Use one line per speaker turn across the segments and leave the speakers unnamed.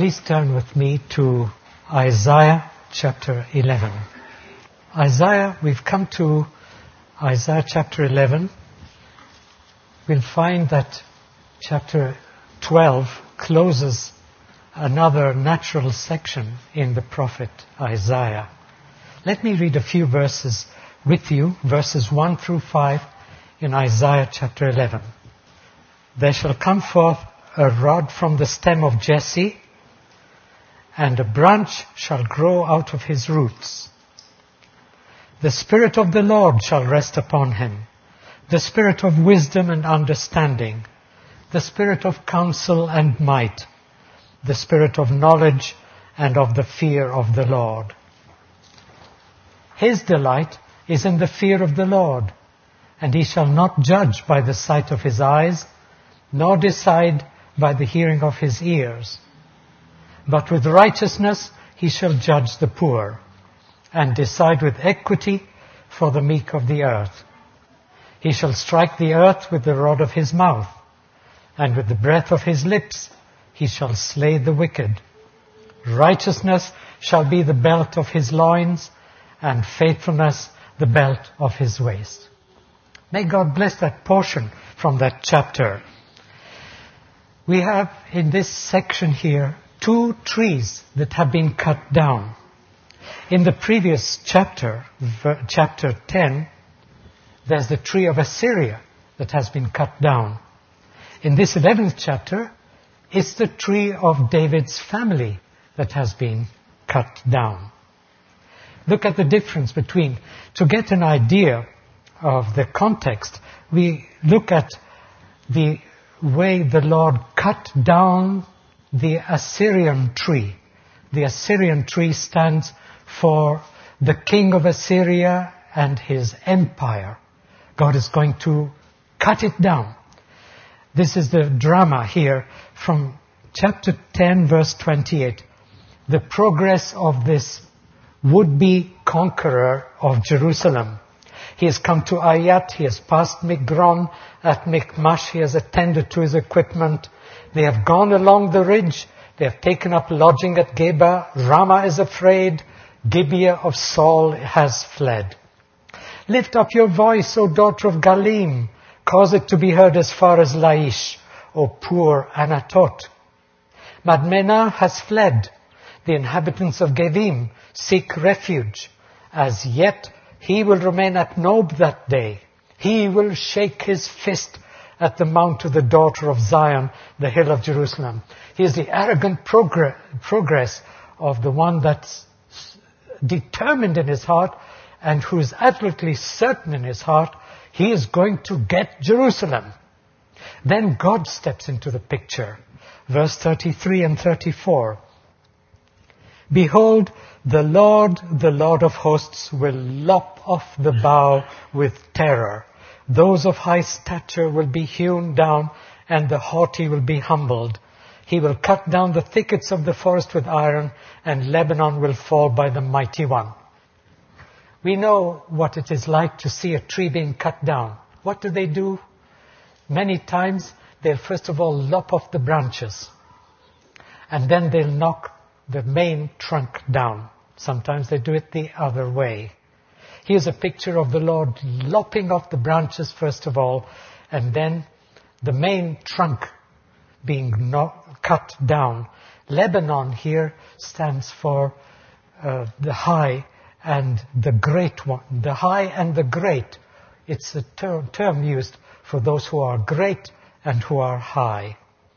Please turn with me to Isaiah chapter 11. We've come to Isaiah chapter 11. We'll find that chapter 12 closes another natural section in the prophet Isaiah. Let me read a few verses with you, verses 1 through 5 in Isaiah chapter 11. There shall come forth a rod from the stem of Jesse, and a branch shall grow out of his roots. The Spirit of the Lord shall rest upon him, the Spirit of wisdom and understanding, the Spirit of counsel and might, the Spirit of knowledge and of the fear of the Lord. His delight is in the fear of the Lord, and he shall not judge by the sight of his eyes, nor decide by the hearing of his ears. But with righteousness he shall judge the poor, and decide with equity for the meek of the earth. He shall strike the earth with the rod of his mouth, and with the breath of his lips he shall slay the wicked. Righteousness shall be the belt of his loins, and faithfulness the belt of his waist. May God bless that portion from that chapter. We have in this section here 2 trees that have been cut down. In the previous chapter, chapter 10, there's the tree of Assyria that has been cut down. In this 11th chapter, it's the tree of David's family that has been cut down. Look at the difference between, to get an idea of the context, we look at the way the Lord cut down the Assyrian tree. The Assyrian tree stands for the king of Assyria and his empire. God is going to cut it down. This is the drama here from chapter 10, verse 28. The progress of this would-be conqueror of Jerusalem. He has come to Ayat, he has passed Migron. At Michmash he has attended to his equipment. They have gone along the ridge. They have taken up lodging at Geba. Ramah is afraid. Gibeah of Saul has fled. Lift up your voice, O daughter of Galim. Cause it to be heard as far as Laish, O poor Anatot. Madmenah has fled. The inhabitants of Gevim seek refuge. As yet he will remain at Nob that day. He will shake his fist at the mount of the daughter of Zion, the hill of Jerusalem. He is the arrogant progress of the one that's determined in his heart and who is absolutely certain in his heart he is going to get Jerusalem. Then God steps into the picture. Verse 33 and 34. Behold, the Lord of hosts will lop off the bough with terror. Those of high stature will be hewn down, and the haughty will be humbled. He will cut down the thickets of the forest with iron, and Lebanon will fall by the mighty one. We know what it is like to see a tree being cut down. What do? Many times they'll first of all lop off the branches, and then they'll knock the main trunk down. Sometimes they do it the other way. Here's a picture of the Lord lopping off the branches first of all, and then the main trunk being cut down. Lebanon here stands for the high and the great one. The high and the great. It's a term used for those who are great and who are high.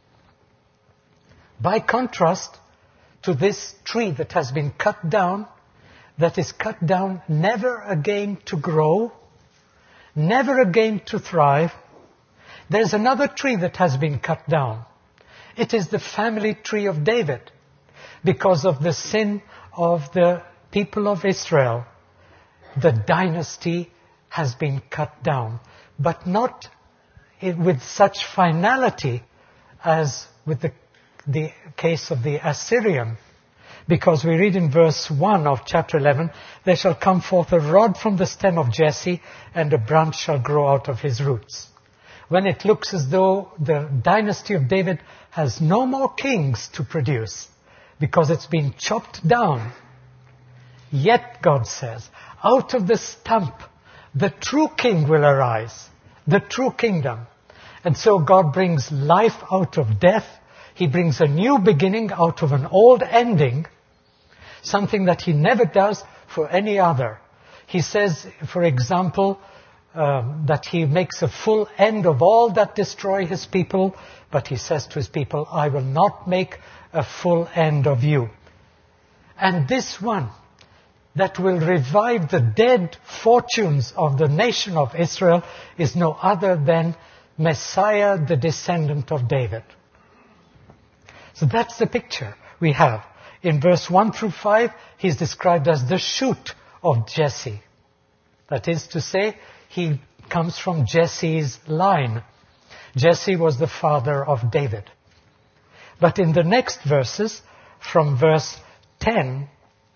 By contrast to this tree that has been cut down, that is cut down never again to grow, never again to thrive, there's another tree that has been cut down. It is the family tree of David. Because of the sin of the people of Israel, the dynasty has been cut down, but not with such finality as with the case of the Assyrian. Because we read in verse 1 of chapter 11, there shall come forth a rod from the stem of Jesse, and a branch shall grow out of his roots. When it looks as though the dynasty of David has no more kings to produce, because it's been chopped down. Yet, God says, out of the stump, the true king will arise, the true kingdom. And so God brings life out of death. He brings a new beginning out of an old ending, something that he never does for any other. He says, for example, that he makes a full end of all that destroy his people, but he says to his people, I will not make a full end of you. And this one that will revive the dead fortunes of the nation of Israel is no other than Messiah, the descendant of David. So that's the picture we have. In verse 1 through 5, he's described as the shoot of Jesse. That is to say, he comes from Jesse's line. Jesse was the father of David. But in the next verses, from verse 10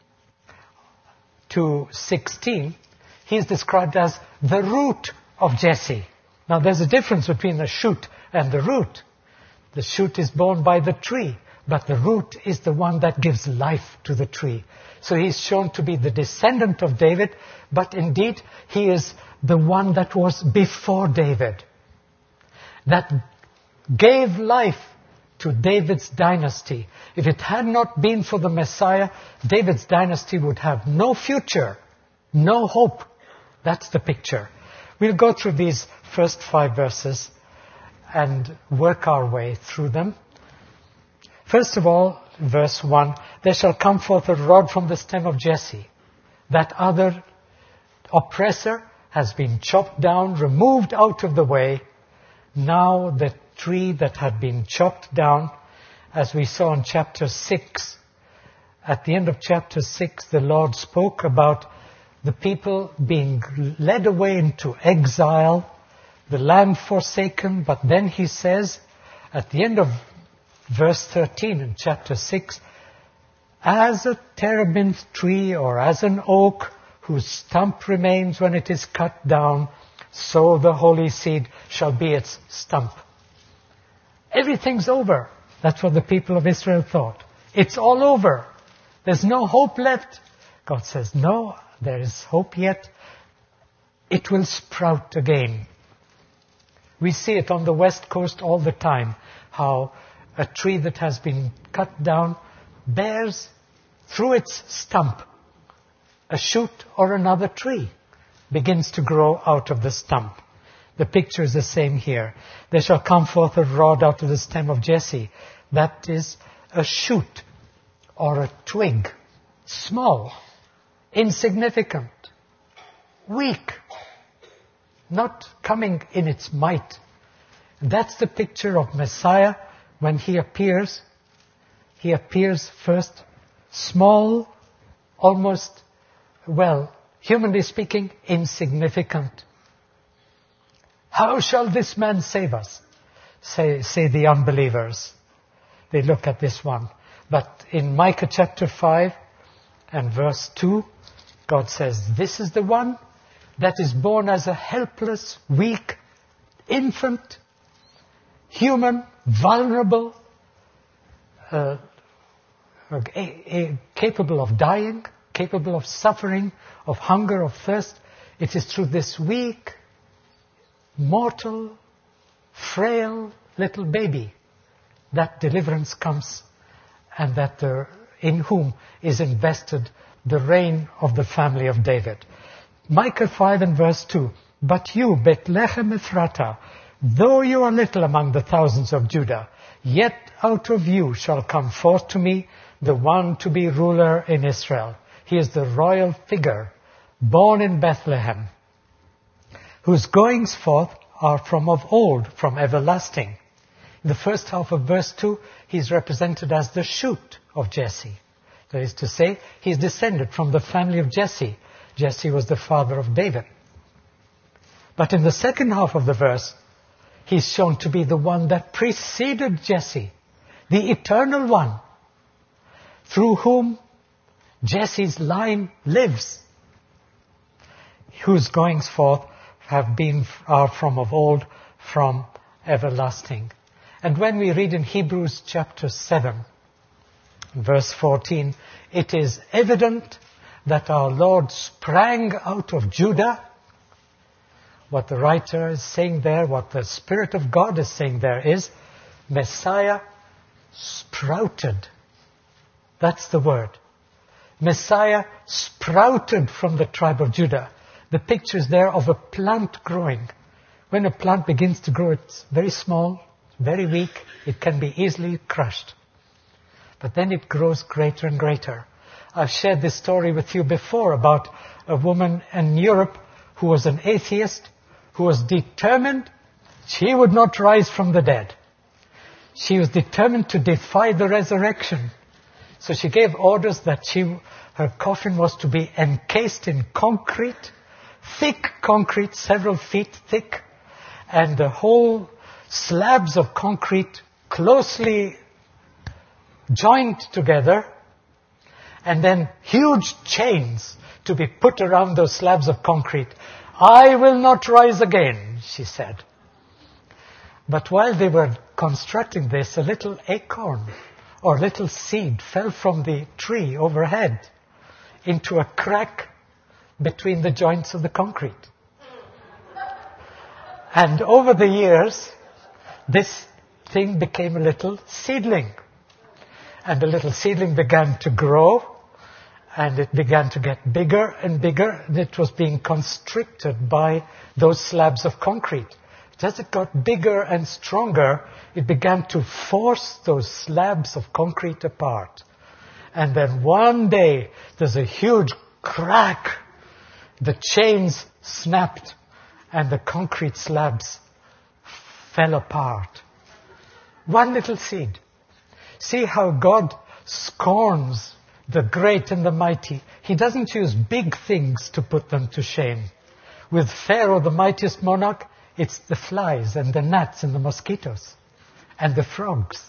to 16, he is described as the root of Jesse. Now there's a difference between the shoot and the root. The shoot is borne by the tree, but the root is the one that gives life to the tree. So he's shown to be the descendant of David, but indeed he is the one that was before David, that gave life to David's dynasty. If it had not been for the Messiah, David's dynasty would have no future, no hope. That's the picture. We'll go through these first 5 verses and work our way through them. First of all, verse 1, there shall come forth a rod from the stem of Jesse. That other oppressor has been chopped down, removed out of the way. Now the tree that had been chopped down, as we saw in chapter 6, at the end of chapter 6, the Lord spoke about the people being led away into exile, the land forsaken, but then he says, at the end of verse 13 in chapter 6, as a terebinth tree or as an oak whose stump remains when it is cut down, so the holy seed shall be its stump. Everything's over. That's what the people of Israel thought. It's all over. There's no hope left. God says, no, there is hope yet. It will sprout again. We see it on the west coast all the time, how a tree that has been cut down bears through its stump a shoot or another tree, begins to grow out of the stump. The picture is the same here. There shall come forth a rod out of the stem of Jesse. That is a shoot or a twig, small, insignificant, weak, not coming in its might. That's the picture of Messiah when he appears. He appears first small, almost, well, humanly speaking, insignificant. How shall this man save us? Say the unbelievers. They look at this one. But in Micah chapter 5 and verse 2, God says, this is the one that is born as a helpless, weak infant, human, vulnerable, capable of dying, capable of suffering, of hunger, of thirst. It is through this weak, mortal, frail little baby that deliverance comes, and that in whom is invested the reign of the family of David. Micah 5 and verse 2, but you, Bethlehem Ephratah, though you are little among the thousands of Judah, yet out of you shall come forth to me the one to be ruler in Israel. He is the royal figure, born in Bethlehem, whose goings forth are from of old, from everlasting. In the first half of verse 2, he's represented as the shoot of Jesse. That is to say, he's descended from the family of Jesse. Jesse was the father of David. But in the second half of the verse, he's shown to be the one that preceded Jesse, the eternal one, through whom Jesse's line lives, whose goings forth are from of old, from everlasting. And when we read in Hebrews chapter 7, verse 14, it is evident that our Lord sprang out of Judah. What the writer is saying there, what the Spirit of God is saying there is, Messiah sprouted. That's the word. Messiah sprouted from the tribe of Judah. The picture is there of a plant growing. When a plant begins to grow, it's very small, very weak. It can be easily crushed. But then it grows greater and greater. I've shared this story with you before about a woman in Europe who was an atheist, who was determined she would not rise from the dead. She was determined to defy the resurrection. So she gave orders that her coffin was to be encased in concrete, thick concrete, several feet thick, and the whole slabs of concrete closely joined together, and then huge chains to be put around those slabs of concrete. I will not rise again, she said. But while they were constructing this, a little acorn or little seed fell from the tree overhead into a crack between the joints of the concrete. And over the years, this thing became a little seedling. And the little seedling began to grow, and it began to get bigger and bigger, and it was being constricted by those slabs of concrete. As it got bigger and stronger, it began to force those slabs of concrete apart. And then one day, there's a huge crack. The chains snapped, and the concrete slabs fell apart. One little seed. See how God scorns the great and the mighty. He doesn't use big things to put them to shame. With Pharaoh, the mightiest monarch, it's the flies and the gnats and the mosquitoes and the frogs.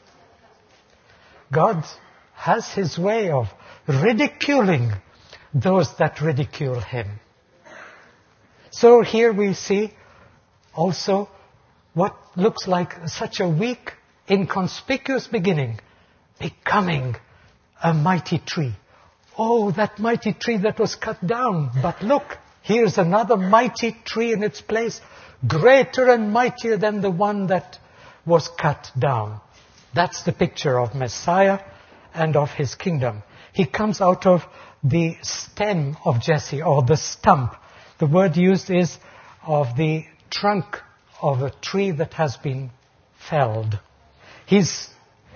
God has his way of ridiculing those that ridicule him. So here we see also what looks like such a weak, inconspicuous beginning, becoming a mighty tree. Oh, that mighty tree that was cut down. But look, here's another mighty tree in its place, greater and mightier than the one that was cut down. That's the picture of Messiah and of his kingdom. He comes out of the stem of Jesse, or the stump. The word used is of the trunk of a tree that has been felled. He's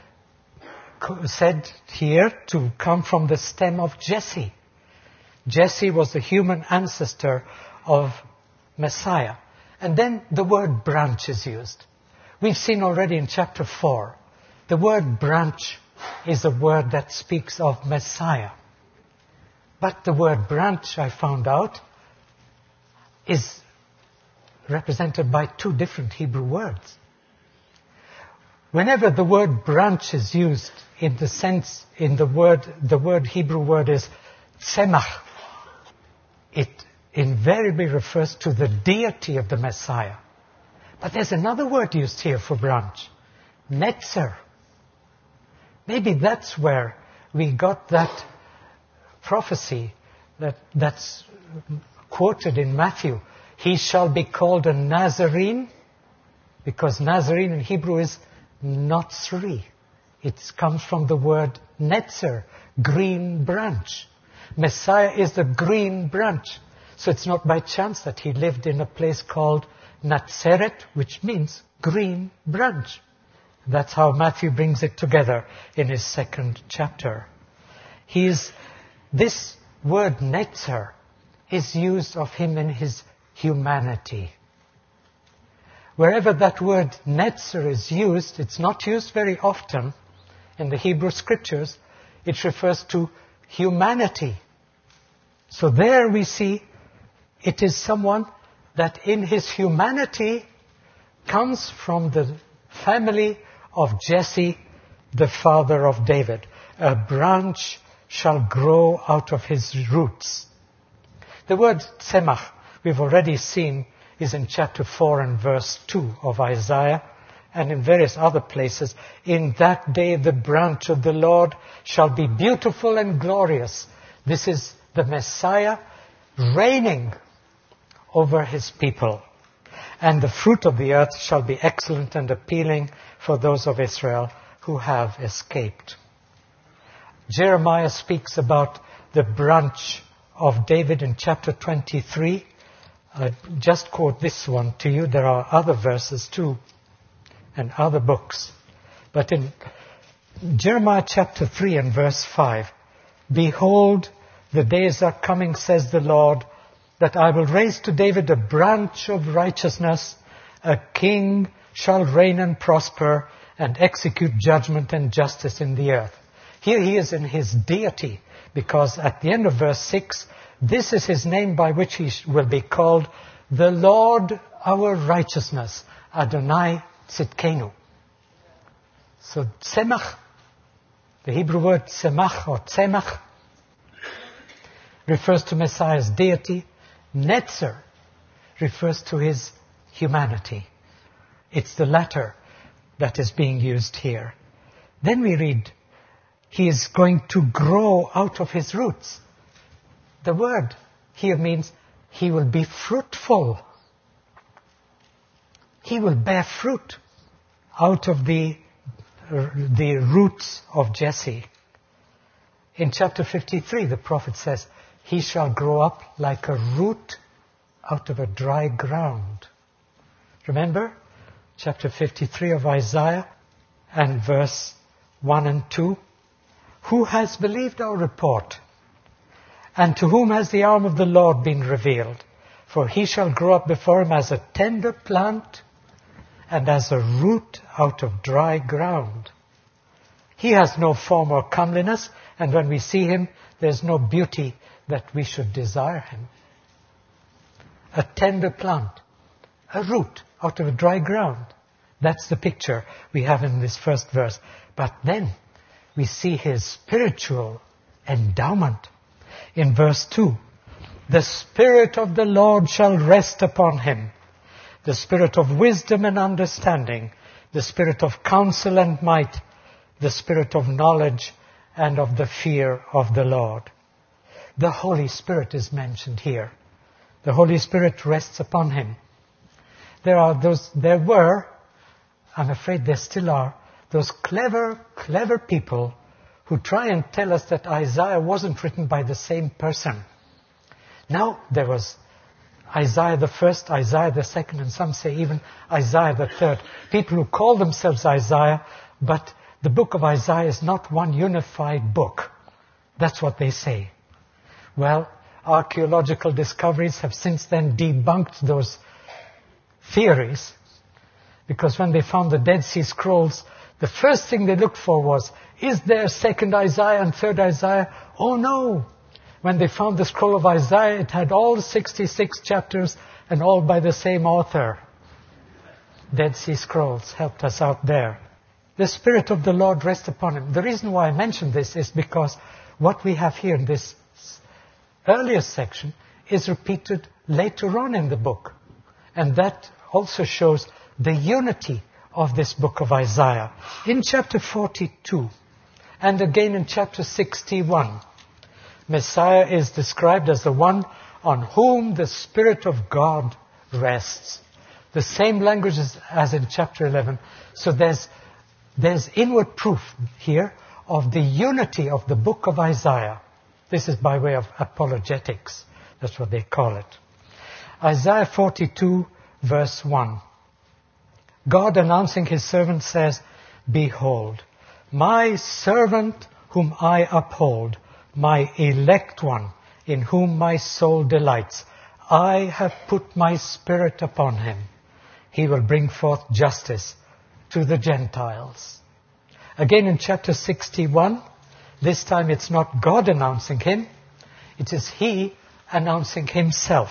said here to come from the stem of Jesse. Jesse was the human ancestor of Messiah. And then the word branch is used. We've seen already in chapter 4, the word branch is a word that speaks of Messiah. But the word branch, I found out, is represented by two different Hebrew words. Whenever the word branch is used in the word Hebrew word is tzemach. It invariably refers to the deity of the Messiah. But there's another word used here for branch, netzer. Maybe that's where we got that prophecy that's quoted in Matthew. He shall be called a Nazarene, because Nazarene in Hebrew is Notzri. It comes from the word netzer, green branch. Messiah is the green branch. So it's not by chance that he lived in a place called Nazareth, which means green branch. That's how Matthew brings it together in his 2nd chapter. This word netzer is used of him in his humanity. Wherever that word netzer is used, it's not used very often in the Hebrew scriptures. It refers to humanity. So there we see it is someone that in his humanity comes from the family of Jesse, the father of David. A branch shall grow out of his roots. The word tzemach, we've already seen, is in chapter 4 and verse 2 of Isaiah. and in various other places, in that day the branch of the Lord shall be beautiful and glorious. This is the Messiah reigning over his people. And the fruit of the earth shall be excellent and appealing for those of Israel who have escaped. Jeremiah speaks about the branch of David in chapter 23. I just quote this one to you. There are other verses too, and other books. But in Jeremiah chapter 3 and verse 5, behold, the days are coming, says the Lord, that I will raise to David a branch of righteousness. A king shall reign and prosper and execute judgment and justice in the earth. Here he is in his deity, because at the end of verse 6, this is his name by which he will be called, the Lord our righteousness, Adonai Tzidkenu. So Tzemach, the Hebrew word Tzemach or Tzemach, refers to Messiah's deity. Netzer refers to his humanity. It's the latter that is being used here. Then we read, he is going to grow out of his roots. The word here means he will be fruitful. He will bear fruit out of the roots of Jesse. In chapter 53, the prophet says, he shall grow up like a root out of a dry ground. Remember, chapter 53 of Isaiah and verse 1 and 2. Who has believed our report? And to whom has the arm of the Lord been revealed? For he shall grow up before him as a tender plant and as a root out of dry ground. He has no form or comeliness, and when we see him, there's no beauty that we should desire him. A tender plant, a root out of a dry ground. That's the picture we have in this first verse. But then we see his spiritual endowment. In verse 2, the Spirit of the Lord shall rest upon him, the Spirit of wisdom and understanding, the Spirit of counsel and might, the Spirit of knowledge and of the fear of the Lord. The Holy Spirit is mentioned here. The Holy Spirit rests upon him. There were, I'm afraid there still are, those clever people who try and tell us that Isaiah wasn't written by the same person. Now, there was Isaiah the first, Isaiah the second, and some say even Isaiah the third. People who call themselves Isaiah, but the book of Isaiah is not one unified book. That's what they say. Well, archaeological discoveries have since then debunked those theories, because when they found the Dead Sea Scrolls, the first thing they looked for was, is there second Isaiah and third Isaiah? Oh no! When they found the scroll of Isaiah, it had all 66 chapters and all by the same author. Dead Sea Scrolls helped us out there. The Spirit of the Lord rests upon him. The reason why I mention this is because what we have here in this earlier section is repeated later on in the book. And that also shows the unity of this book of Isaiah. In chapter 42 and again in chapter 61, Messiah is described as the one on whom the Spirit of God rests. The same language as in chapter 11. So there's inward proof here of the unity of the book of Isaiah. This is by way of apologetics. That's what they call it. Isaiah 42 verse 1. God announcing his servant says, behold, my servant whom I uphold, my elect one, in whom my soul delights. I have put my Spirit upon him. He will bring forth justice to the Gentiles. Again in chapter 61, this time it's not God announcing him, it is he announcing himself.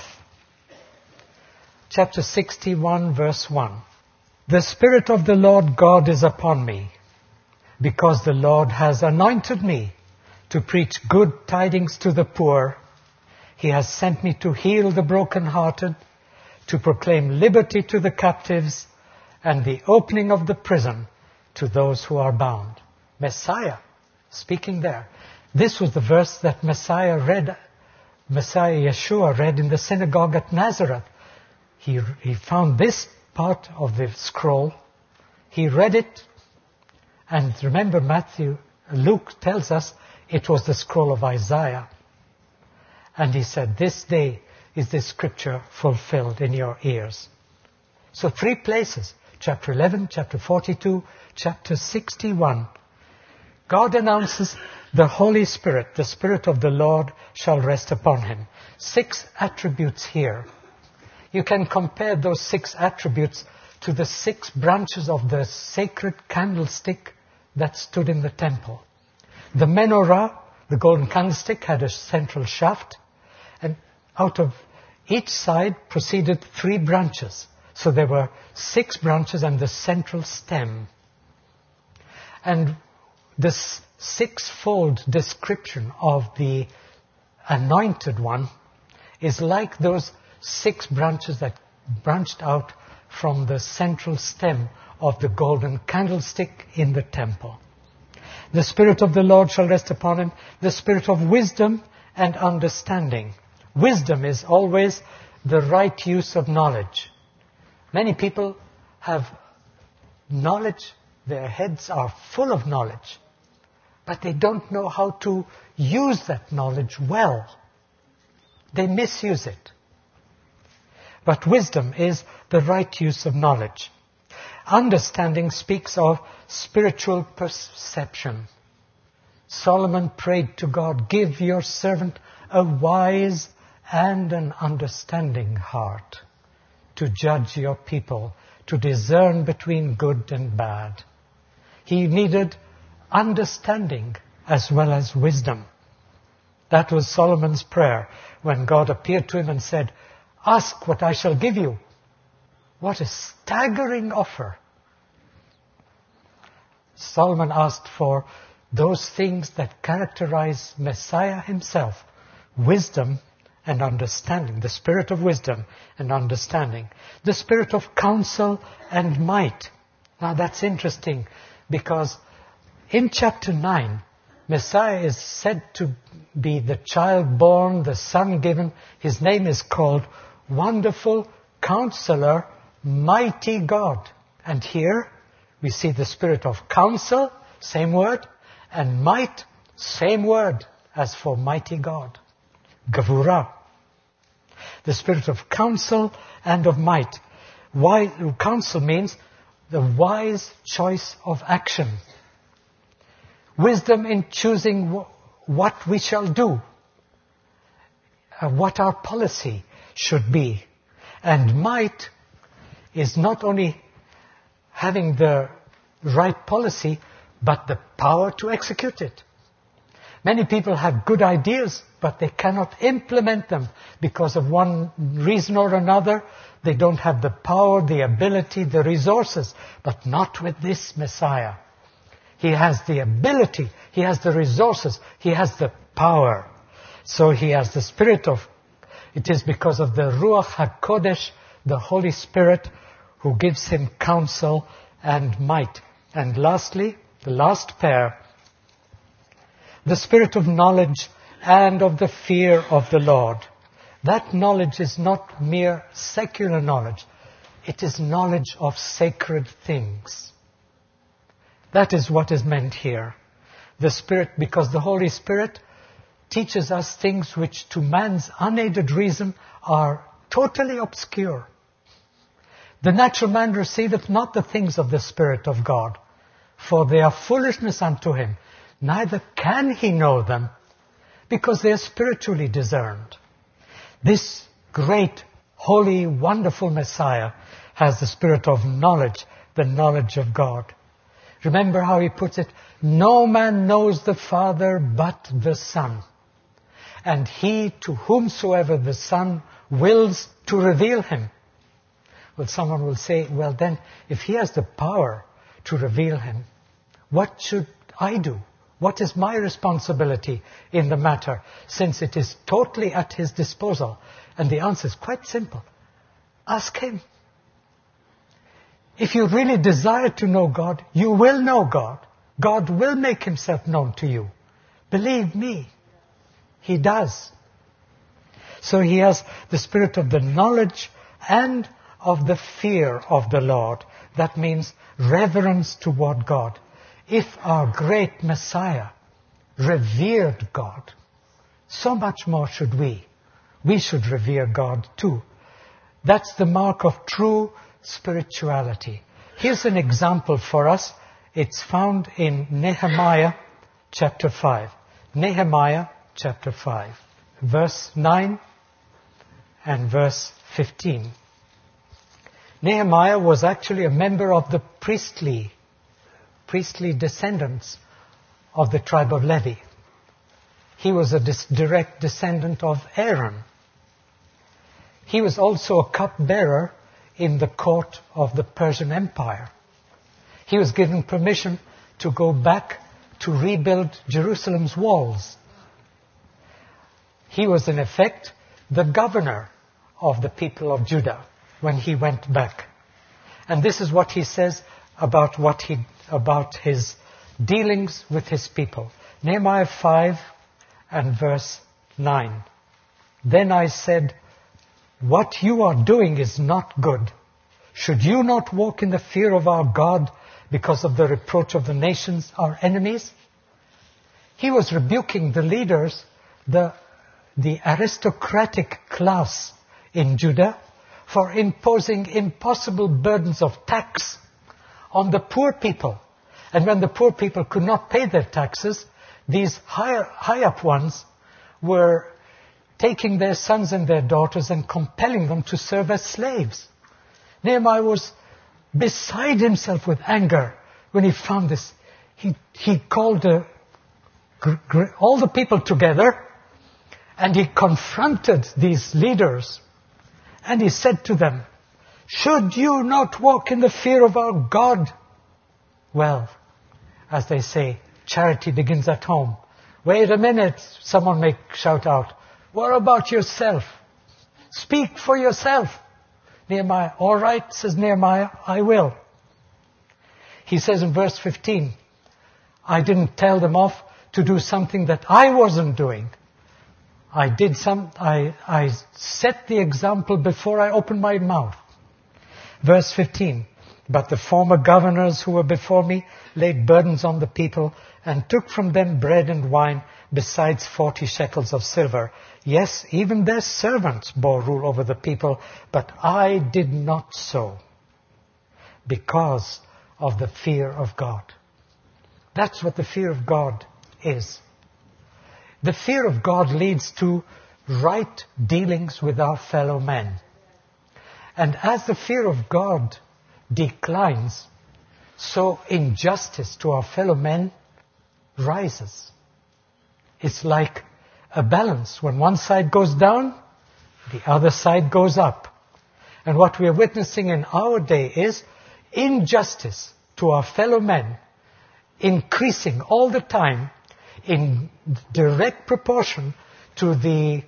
Chapter 61 verse 1. The Spirit of the Lord God is upon me, because the Lord has anointed me to preach good tidings to the poor. He has sent me to heal the brokenhearted, to proclaim liberty to the captives, and the opening of the prison to those who are bound. Messiah, speaking there. This was the verse that Messiah Yeshua read in the synagogue at Nazareth. He found this part of the scroll. He read it. And remember, Luke tells us it was the scroll of Isaiah. And he said, this day is this scripture fulfilled in your ears. So 3 places, chapter 11, chapter 42, chapter 61. God announces the Holy Spirit, the Spirit of the Lord shall rest upon him. 6 attributes here. You can compare those 6 attributes to the 6 branches of the sacred candlestick that stood in the temple. The menorah, the golden candlestick, had a central shaft, and out of each side proceeded 3 branches. So there were 6 branches and the central stem. And this 6-fold description of the anointed one is like those 6 branches that branched out from the central stem of the golden candlestick in the temple. The Spirit of the Lord shall rest upon him, the Spirit of wisdom and understanding. Wisdom is always the right use of knowledge. Many people have knowledge, their heads are full of knowledge, but they don't know how to use that knowledge well. They misuse it. But wisdom is the right use of knowledge. Understanding speaks of spiritual perception. Solomon prayed to God, give your servant a wise and an understanding heart to judge your people, to discern between good and bad. He needed understanding as well as wisdom. That was Solomon's prayer when God appeared to him and said, ask what I shall give you. What a staggering offer. Solomon asked for those things that characterize Messiah himself, wisdom and understanding, the spirit of wisdom and understanding, the spirit of counsel and might. Now that's interesting because in chapter 9, Messiah is said to be the child born, the son given. His name is called Wonderful Counselor, Mighty God. And here we see the spirit of counsel, same word, and might, same word as for mighty God. Gavura. The spirit of counsel and of might. Counsel means the wise choice of action. Wisdom in choosing what we shall do, what our policy should be. And might is not only having the right policy, but the power to execute it. Many people have good ideas, but they cannot implement them because of one reason or another. They don't have the power, the ability, the resources, but not with this Messiah. He has the ability, he has the resources, he has the power. So he has the spirit of, it is because of the Ruach HaKodesh, the Holy Spirit, who gives him counsel and might. And lastly, the last pair, the spirit of knowledge and of the fear of the Lord. That knowledge is not mere secular knowledge. It is knowledge of sacred things. That is what is meant here. The Spirit, because the Holy Spirit teaches us things which to man's unaided reason are totally obscure. The natural man receiveth not the things of the Spirit of God, for they are foolishness unto him. Neither can he know them, because they are spiritually discerned. This great, holy, wonderful Messiah has the spirit of knowledge, the knowledge of God. Remember how he puts it, no man knows the Father but the Son, and he to whomsoever the Son wills to reveal him. Well, someone will say, well then, if he has the power to reveal him, what should I do? What is my responsibility in the matter, since it is totally at his disposal? And the answer is quite simple. Ask him. If you really desire to know God, you will know God. God will make himself known to you. Believe me, he does. So he has the spirit of the knowledge and of the fear of the Lord. That means reverence toward God. If our great Messiah revered God, so much more should we. We should revere God too. That's the mark of true spirituality. Here's an example for us. It's found in Nehemiah chapter 5. Nehemiah chapter 5, verse 9 and verse 15. Nehemiah was actually a member of the priestly descendants of the tribe of Levi. He was a direct descendant of Aaron. He was also a cupbearer in the court of the Persian Empire. He was given permission to go back to rebuild Jerusalem's walls. He was in effect the governor of the people of Judah when he went back. And this is what he says about his dealings with his people. Nehemiah 5 and verse 9. Then I said, what you are doing is not good. Should you not walk in the fear of our God because of the reproach of the nations, our enemies? He was rebuking the leaders, the aristocratic class in Judah, for imposing impossible burdens of tax on the poor people. And when the poor people could not pay their taxes, these high up ones were taking their sons and their daughters and compelling them to serve as slaves. Nehemiah was beside himself with anger when he found this. He called all the people together and he confronted these leaders. And he said to them, should you not walk in the fear of our God? Well, as they say, charity begins at home. Wait a minute, someone may shout out. What about yourself? Speak for yourself. Nehemiah, all right, says Nehemiah, I will. He says in verse 15, I didn't tell them off to do something that I wasn't doing. I set the example before I opened my mouth. Verse 15, but the former governors who were before me laid burdens on the people and took from them bread and wine besides 40 shekels of silver. Yes, even their servants bore rule over the people, but I did not so because of the fear of God. That's what the fear of God is. The fear of God leads to right dealings with our fellow men. And as the fear of God declines, so injustice to our fellow men rises. It's like a balance. When one side goes down, the other side goes up. And what we are witnessing in our day is injustice to our fellow men increasing all the time in direct proportion to the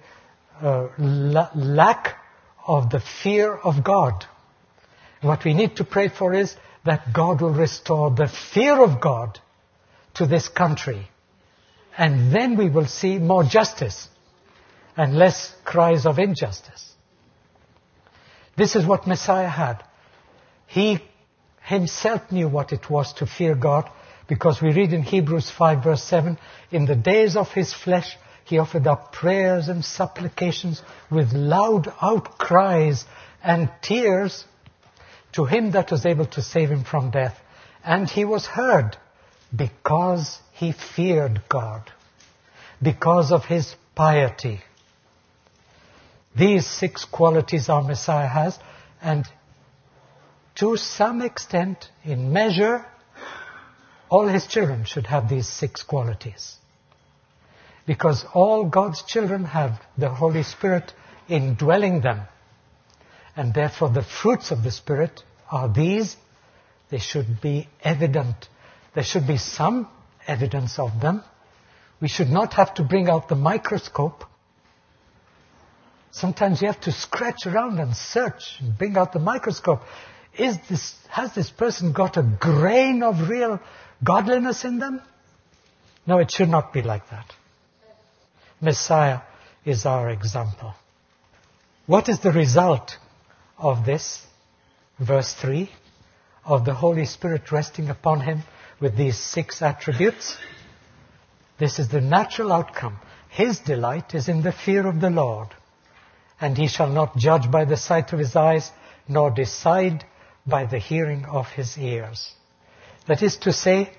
lack of the fear of God. And what we need to pray for is that God will restore the fear of God to this country. And then we will see more justice and less cries of injustice. This is what Messiah had. He himself knew what it was to fear God, because we read in Hebrews 5 verse 7, in the days of his flesh, he offered up prayers and supplications with loud outcries and tears to him that was able to save him from death. And he was heard because he feared God, because of his piety. These 6 qualities our Messiah has, and to some extent, in measure, all his children should have these 6 qualities. Because all God's children have the Holy Spirit indwelling them. And therefore the fruits of the Spirit are these. They should be evident. There should be some evidence of them. We should not have to bring out the microscope. Sometimes you have to scratch around and search and bring out the microscope. has this person got a grain of real godliness in them? No, it should not be like that. Messiah is our example. What is the result of this? Verse 3, of the Holy Spirit resting upon him with these 6 attributes. This is the natural outcome. His delight is in the fear of the Lord, and he shall not judge by the sight of his eyes, nor decide by the hearing of his ears. That is to say,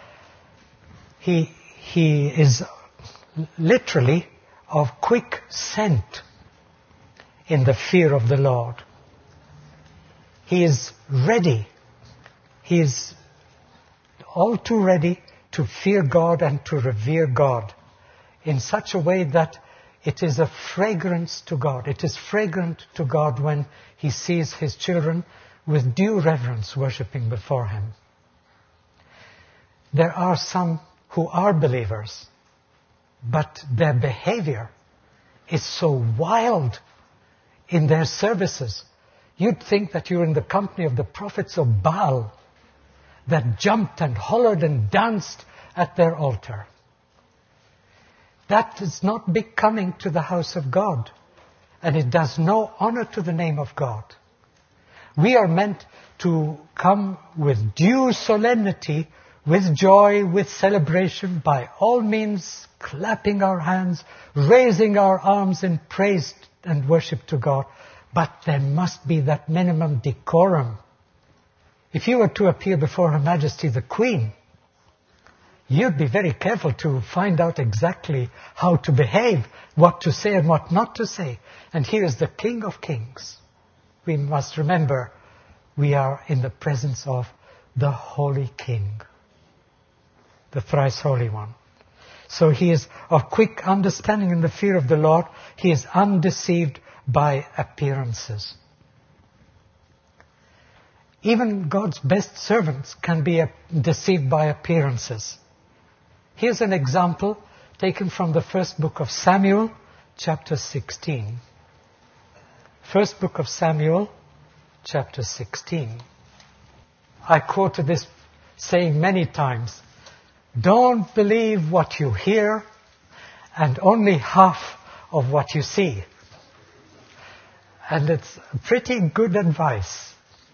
he is literally of quick scent in the fear of the Lord. He is ready. He is all too ready to fear God and to revere God in such a way that it is a fragrance to God. It is fragrant to God when he sees his children with due reverence worshipping before him. There are some who are believers, but their behavior is so wild in their services. You'd think that you're in the company of the prophets of Baal that jumped and hollered and danced at their altar. That is not becoming to the house of God, and it does no honor to the name of God. We are meant to come with due solemnity, with joy, with celebration, by all means clapping our hands, raising our arms in praise and worship to God. But there must be that minimum decorum. If you were to appear before Her Majesty the Queen, you'd be very careful to find out exactly how to behave, what to say and what not to say. And here is the King of Kings. We must remember we are in the presence of the Holy King, the thrice Holy One. So he is of quick understanding in the fear of the Lord. He is undeceived by appearances. Even God's best servants can be deceived by appearances. Here's an example taken from the first book of Samuel, chapter 16. First book of Samuel, chapter 16. I quoted this saying many times, don't believe what you hear and only half of what you see. And it's pretty good advice.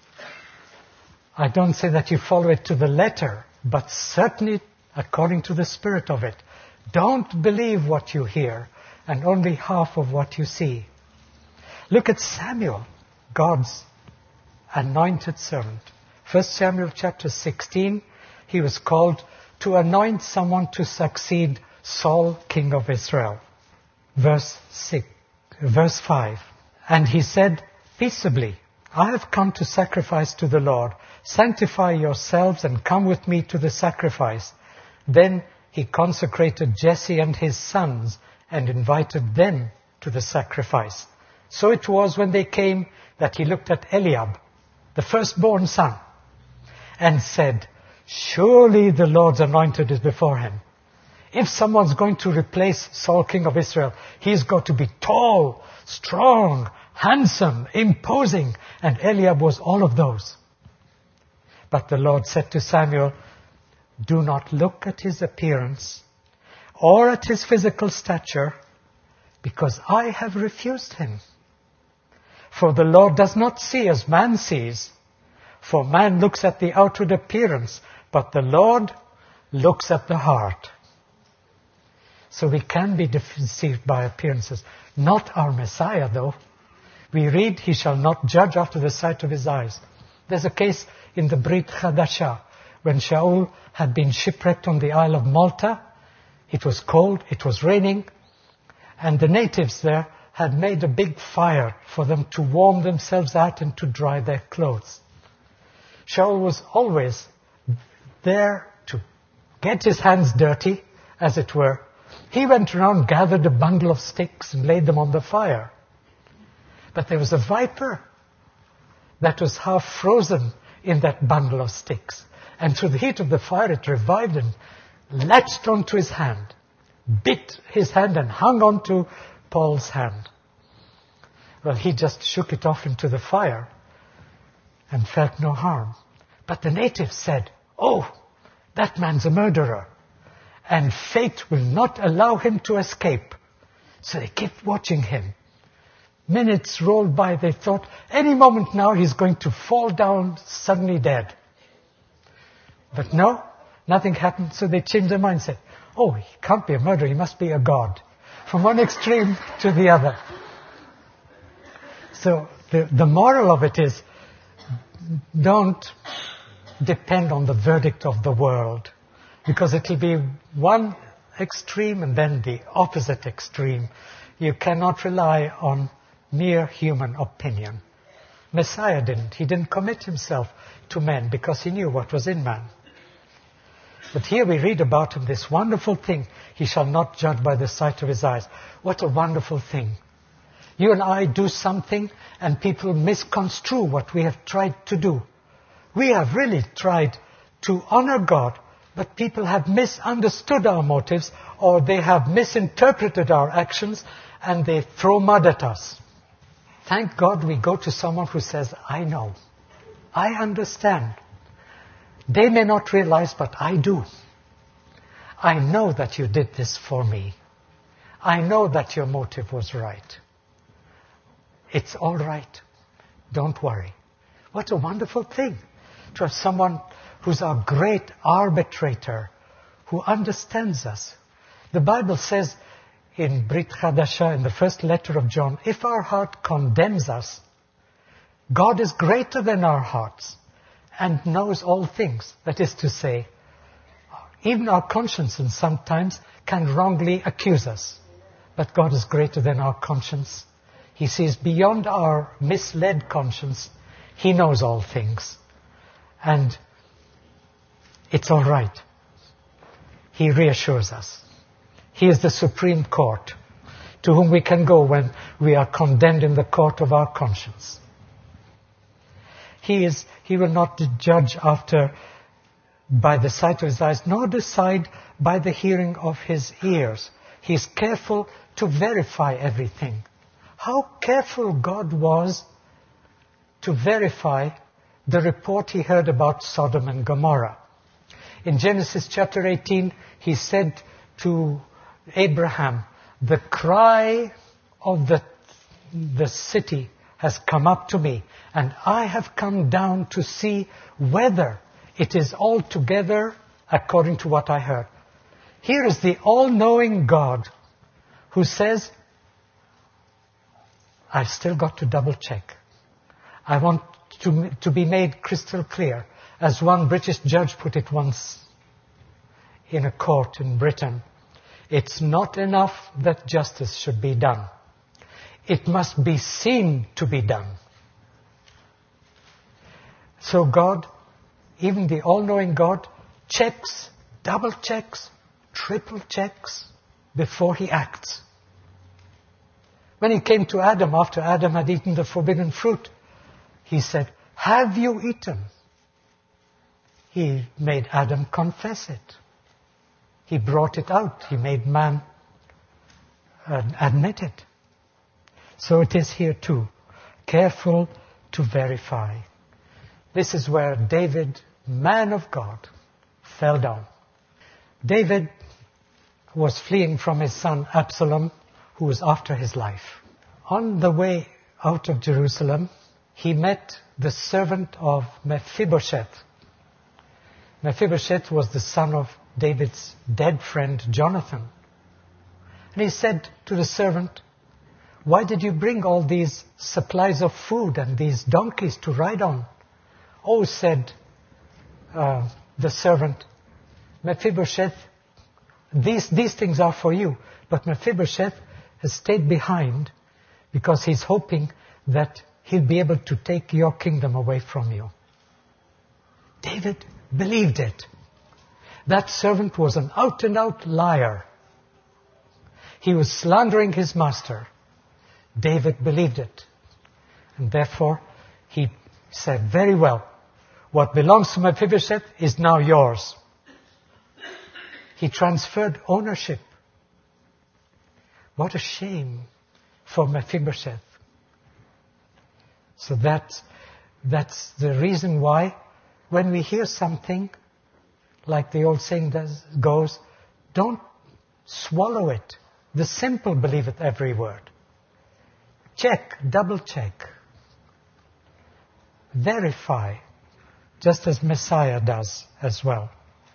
I don't say that you follow it to the letter, but certainly according to the spirit of it. Don't believe what you hear and only half of what you see. Look at Samuel, God's anointed servant. 1 Samuel chapter 16, he was called to anoint someone to succeed Saul, king of Israel. Verse 5. And he said, peaceably, I have come to sacrifice to the Lord. Sanctify yourselves and come with me to the sacrifice. Then he consecrated Jesse and his sons and invited them to the sacrifice. So it was when they came that he looked at Eliab, the firstborn son, and said, surely the Lord's anointed is before him. If someone's going to replace Saul, king of Israel, he's got to be tall, strong, handsome, imposing. And Eliab was all of those. But the Lord said to Samuel, do not look at his appearance or at his physical stature, because I have refused him. For the Lord does not see as man sees. For man looks at the outward appearance, but the Lord looks at the heart. So we can be deceived by appearances. Not our Messiah, though. We read, he shall not judge after the sight of his eyes. There's a case in the Brit Chadashah, when Shaul had been shipwrecked on the Isle of Malta. It was cold, it was raining, and the natives there had made a big fire for them to warm themselves out and to dry their clothes. Shaul was always there to get his hands dirty, as it were. He went around, gathered a bundle of sticks and laid them on the fire. But there was a viper that was half frozen in that bundle of sticks. And through the heat of the fire it revived and latched onto his hand, bit his hand and hung onto Paul's hand. Well, he just shook it off into the fire. and felt no harm. But the natives said, "Oh, that man's a murderer, and fate will not allow him to escape." So they kept watching him. Minutes rolled by, they thought, any moment now he's going to fall down suddenly dead. But no, nothing happened, so they changed their mindset. Oh, he can't be a murderer, he must be a god. From one extreme to the other. So the moral of it is, don't depend on the verdict of the world, because it will be one extreme and then the opposite extreme. You cannot rely on mere human opinion. Messiah didn't. He didn't commit himself to men because he knew what was in man. But here we read about him, this wonderful thing, he shall not judge by the sight of his eyes. What a wonderful thing. You and I do something and people misconstrue what we have tried to do. We have really tried to honor God, but people have misunderstood our motives, or they have misinterpreted our actions, and they throw mud at us. Thank God we go to someone who says, "I know. I understand. They may not realize, but I do. I know that you did this for me. I know that your motive was right. It's all right. Don't worry." What a wonderful thing to have someone who's our great arbitrator, who understands us. The Bible says in Brit Chadasha, in the first letter of John, if our heart condemns us, God is greater than our hearts and knows all things. That is to say, even our consciences sometimes can wrongly accuse us. But God is greater than our conscience. He sees beyond our misled conscience. He knows all things. And it's all right. He reassures us. He is the Supreme Court to whom we can go when we are condemned in the court of our conscience. He will not judge by the sight of his eyes, nor decide by the hearing of his ears. He is careful to verify everything. How careful God was to verify the report he heard about Sodom and Gomorrah. In Genesis chapter 18, he said to Abraham, "The cry of the city has come up to me, and I have come down to see whether it is altogether according to what I heard." Here is the all-knowing God who says, "I've still got to double-check. I want to be made crystal clear." As one British judge put it once in a court in Britain, it's not enough that justice should be done. It must be seen to be done. So God, even the all-knowing God, checks, double-checks, triple-checks before he acts. When he came to Adam, after Adam had eaten the forbidden fruit, he said, "Have you eaten?" He made Adam confess it. He brought it out. He made man admit it. So it is here too. Careful to verify. This is where David, man of God, fell down. David was fleeing from his son Absalom, who was after his life. On the way out of Jerusalem, he met the servant of Mephibosheth. Mephibosheth was the son of David's dead friend Jonathan. And he said to the servant, "Why did you bring all these supplies of food and these donkeys to ride on?" "Oh," said the servant, "Mephibosheth, these things are for you." But Mephibosheth has stayed behind because he's hoping that he'll be able to take your kingdom away from you. David believed it. That servant was an out-and-out liar. He was slandering his master. David believed it. And therefore, he said, "Very well, what belongs to Mephibosheth is now yours." He transferred ownership. What a shame for Mephibosheth. So that That's the reason why when we hear something, like the old saying goes, don't swallow it. The simple believeth every word. Check, double check. Verify, just as Messiah does as well.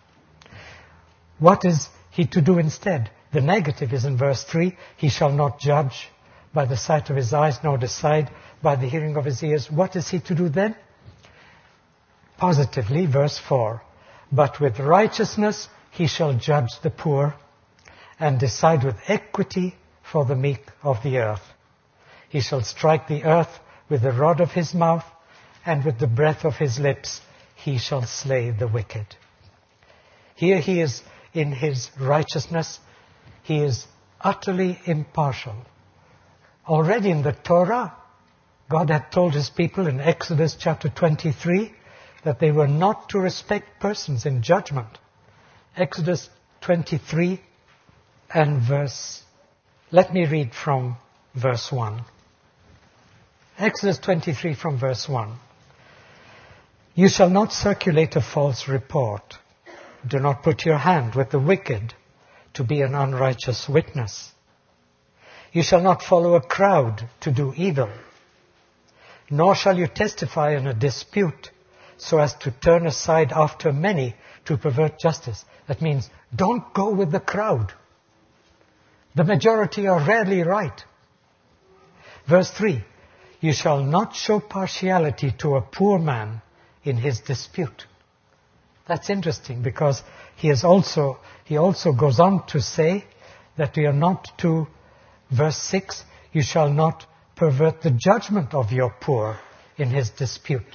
What is he to do instead? The negative is in verse 3. He shall not judge by the sight of his eyes, nor decide by the hearing of his ears. What is he to do then? Positively, verse 4. But with righteousness he shall judge the poor, and decide with equity for the meek of the earth. He shall strike the earth with the rod of his mouth, and with the breath of his lips he shall slay the wicked. Here he is in his righteousness. He is utterly impartial. Already in the Torah, God had told his people in Exodus chapter 23 that they were not to respect persons in judgment. Exodus 23 and let me read from verse 1. Exodus 23 from verse 1. You shall not circulate a false report. Do not put your hand with the wicked to be an unrighteous witness. You shall not follow a crowd to do evil. Nor shall you testify in a dispute so as to turn aside after many to pervert justice. That means don't go with the crowd. The majority are rarely right. Verse 3. You shall not show partiality to a poor man in his dispute. That's interesting because he also goes on to say that we are not to, verse 6, you shall not pervert the judgment of your poor in his dispute.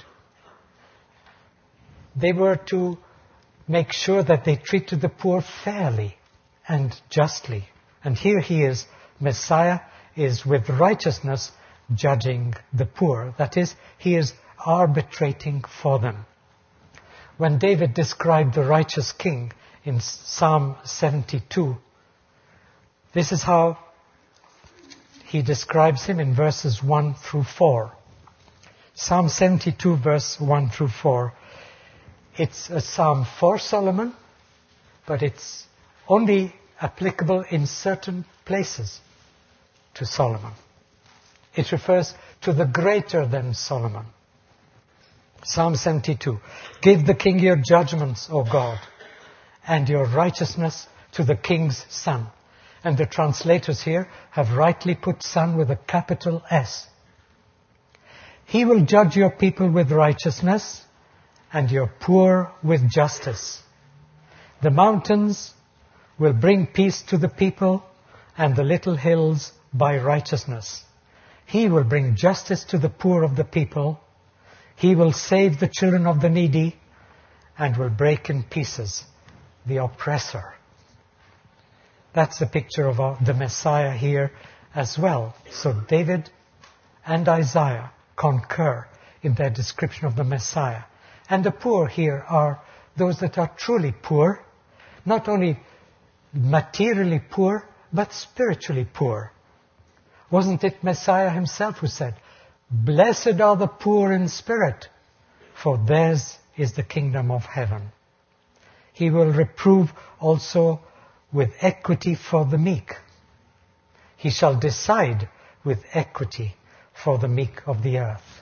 They were to make sure that they treated the poor fairly and justly. And here he is, Messiah is with righteousness judging the poor. That is, he is arbitrating for them. When David described the righteous king in Psalm 72, this is how he describes him in verses 1 through 4. Psalm 72 verse 1 through 4. It's a psalm for Solomon, but it's only applicable in certain places to Solomon. It refers to the greater than Solomon. Psalm 72. Give the king your judgments, O God, and your righteousness to the king's son. And the translators here have rightly put son with a capital S. He will judge your people with righteousness and your poor with justice. The mountains will bring peace to the people and the little hills by righteousness. He will bring justice to the poor of the people. He will save the children of the needy and will break in pieces the oppressor. That's the picture of the Messiah here as well. So David and Isaiah concur in their description of the Messiah. And the poor here are those that are truly poor, not only materially poor, but spiritually poor. Wasn't it Messiah himself who said, "Blessed are the poor in spirit, for theirs is the kingdom of heaven." He will reprove also with equity for the meek. He shall decide with equity for the meek of the earth,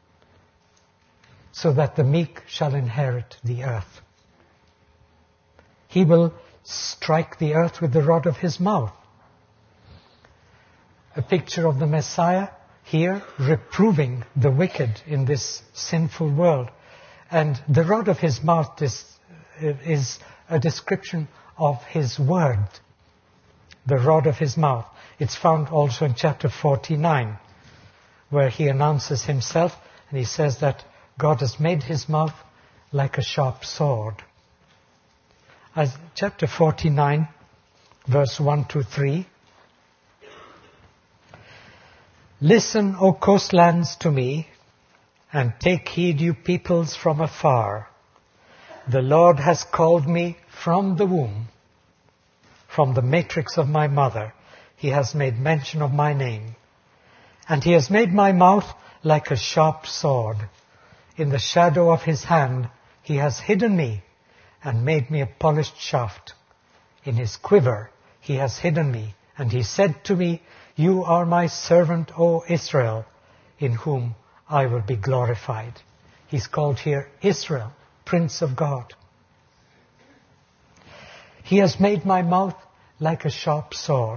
so that the meek shall inherit the earth. He will strike the earth with the rod of his mouth. A picture of the Messiah here reproving the wicked in this sinful world. And the rod of his mouth is a description of his word. The rod of his mouth. It's found also in chapter 49, where he announces himself and he says that God has made his mouth like a sharp sword. As chapter 49, verse 1 to 3. Listen, O coastlands, to me, and take heed, you peoples from afar. The Lord has called me from the womb, from the matrix of my mother. He has made mention of my name. And he has made my mouth like a sharp sword. In the shadow of his hand he has hidden me and made me a polished shaft. In his quiver he has hidden me, and he said to me, You are my servant, O Israel, in whom I will be glorified. He's called here Israel, Prince of God. He has made my mouth like a sharp sword.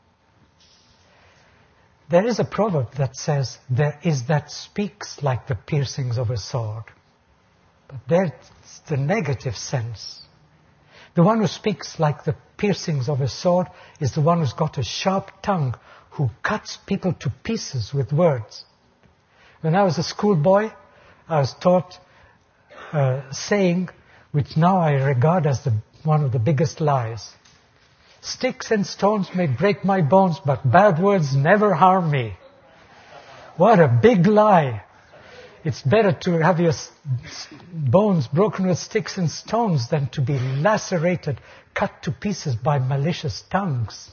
There is a proverb that says, there is that speaks like the piercings of a sword. But that's the negative sense. The one who speaks like the piercings of a sword is the one who's got a sharp tongue, who cuts people to pieces with words. When I was a schoolboy, I was taught a saying which now I regard as one of the biggest lies. Sticks and stones may break my bones, but bad words never harm me. What a big lie. It's better to have your bones broken with sticks and stones than to be lacerated, cut to pieces by malicious tongues.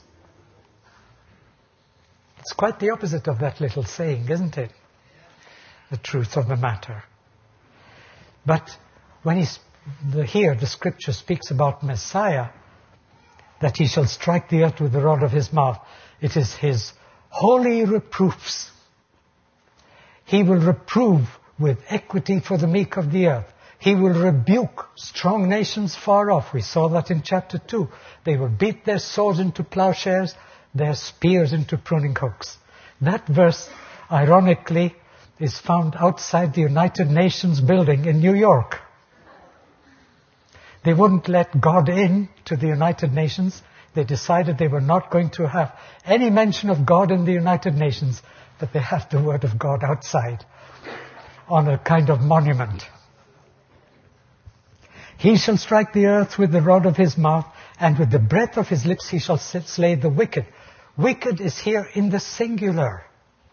It's quite the opposite of that little saying, isn't it? The truth of the matter. But when here the scripture speaks about Messiah, that he shall strike the earth with the rod of his mouth, it is his holy reproofs. He will reprove with equity for the meek of the earth. He will rebuke strong nations far off. We saw that in chapter 2. They will beat their swords into plowshares, their spears into pruning hooks. That verse, ironically, is found outside the United Nations building in New York. They wouldn't let God in to the United Nations. They decided they were not going to have any mention of God in the United Nations, but they have the Word of God outside on a kind of monument. He shall strike the earth with the rod of his mouth, and with the breath of his lips he shall slay the wicked. Wicked is here in the singular.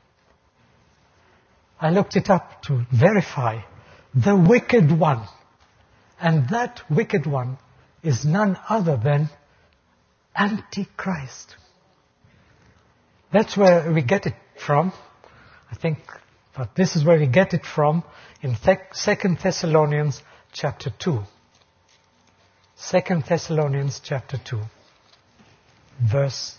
I looked it up to verify. The wicked one. And that wicked one is none other than Antichrist. That's where we get it from, I think, but this is where we get it from in 2 Thessalonians chapter 2. 2 Thessalonians chapter 2, verse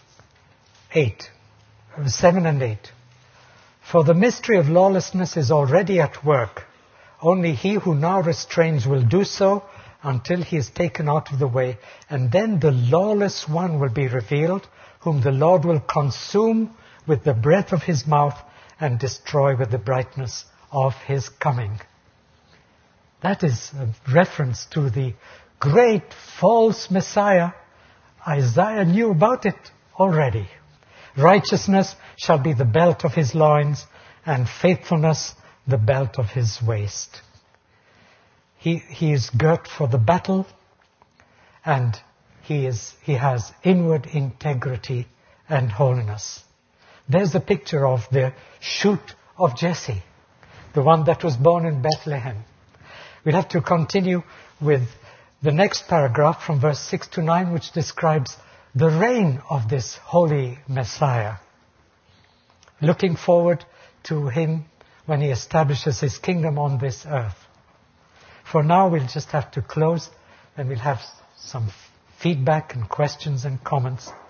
7 and 8. For the mystery of lawlessness is already at work. Only he who now restrains will do so until he is taken out of the way. And then the lawless one will be revealed, whom the Lord will consume with the breath of his mouth and destroy with the brightness of his coming. That is a reference to the great false Messiah. Isaiah knew about it already. Righteousness shall be the belt of his loins, and faithfulness the belt of his waist. He is girt for the battle, and he has inward integrity and holiness. There's a picture of the shoot of Jesse, the one that was born in Bethlehem. We'll have to continue with the next paragraph from verse 6 to 9, which describes the reign of this holy Messiah, looking forward to him when he establishes his kingdom on this earth. For now, we'll just have to close, and we'll have some feedback and questions and comments.